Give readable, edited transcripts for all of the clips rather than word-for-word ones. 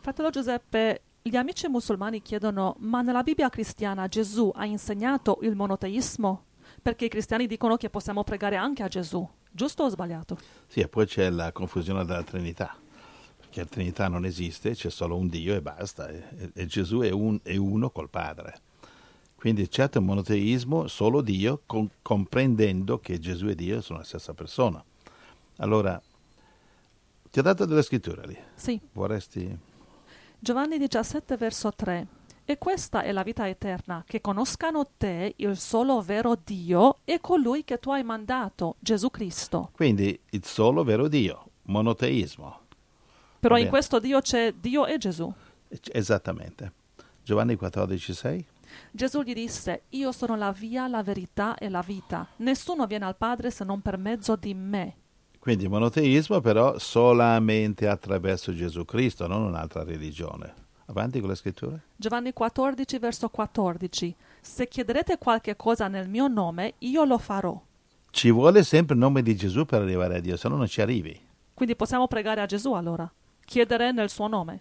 Fratello Giuseppe, gli amici musulmani chiedono, ma nella Bibbia cristiana Gesù ha insegnato il monoteismo? Perché i cristiani dicono che possiamo pregare anche a Gesù, giusto o sbagliato? Sì, e poi c'è la confusione della Trinità, perché la Trinità non esiste, c'è solo un Dio e basta, e Gesù è uno col Padre. Quindi certo il monoteismo, solo Dio, comprendendo che Gesù e Dio sono la stessa persona. Allora, ti ho dato delle scritture lì. Sì. Vorresti... Giovanni 17, verso 3. E questa è la vita eterna, che conoscano te, il solo vero Dio, e colui che tu hai mandato, Gesù Cristo. Quindi il solo vero Dio, monoteismo. Però in questo Dio c'è Dio e Gesù. Esattamente. Giovanni 14, 6. Gesù gli disse, io sono la via, la verità e la vita. Nessuno viene al Padre se non per mezzo di me. Quindi monoteismo però solamente attraverso Gesù Cristo, non un'altra religione. Avanti con le scritture. Giovanni 14, verso 14. Se chiederete qualche cosa nel mio nome, io lo farò. Ci vuole sempre il nome di Gesù per arrivare a Dio, se no non ci arrivi. Quindi possiamo pregare a Gesù allora? Chiedere nel suo nome?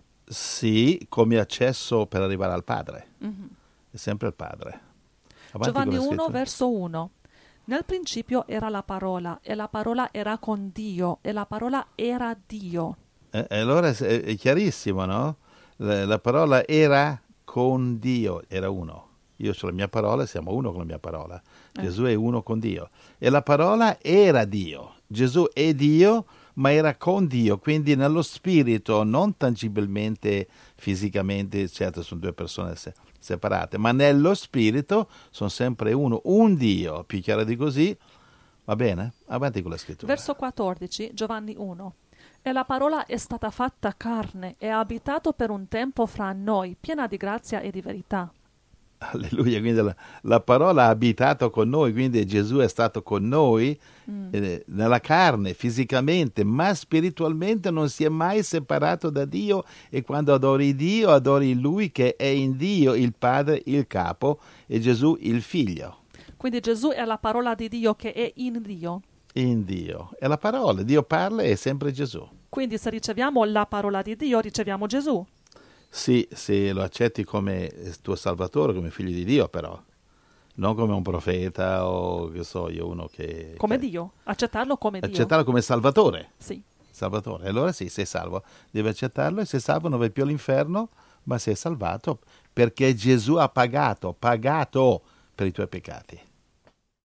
Sì, come accesso per arrivare al Padre. Mm-hmm. È sempre il Padre. Avanti Giovanni con le 1, verso 1. Nel principio era la parola, e la parola era con Dio, e la parola era Dio. Allora è chiarissimo, no? La parola era con Dio, era uno. Io ho la mia parola, siamo uno con la mia parola. Gesù è uno con Dio. E la parola era Dio. Gesù è Dio, ma era con Dio, quindi nello spirito, non tangibilmente, fisicamente, certo sono due persone separate, ma nello spirito sono sempre uno, un Dio, più chiaro di così, va bene? Avanti con la scrittura. Verso 14, Giovanni 1. E la parola è stata fatta carne e ha abitato per un tempo fra noi, piena di grazia e di verità. Alleluia, quindi la parola ha abitato con noi, quindi Gesù è stato con noi nella carne, fisicamente, ma spiritualmente non si è mai separato da Dio, e quando adori Dio, adori Lui che è in Dio, il Padre, il Capo, e Gesù il Figlio. Quindi Gesù è la parola di Dio che è in Dio. In Dio. È la parola, Dio parla e è sempre Gesù. Quindi se riceviamo la parola di Dio, riceviamo Gesù. Sì, se lo accetti come tuo Salvatore, come figlio di Dio però, non come un profeta o che so io, uno che... Come Dio, accettarlo come Dio. Accettarlo come Salvatore. Sì. Salvatore, allora sì, sei salvo. Devi accettarlo e sei salvo, non vai più all'inferno, ma sei salvato perché Gesù ha pagato per i tuoi peccati.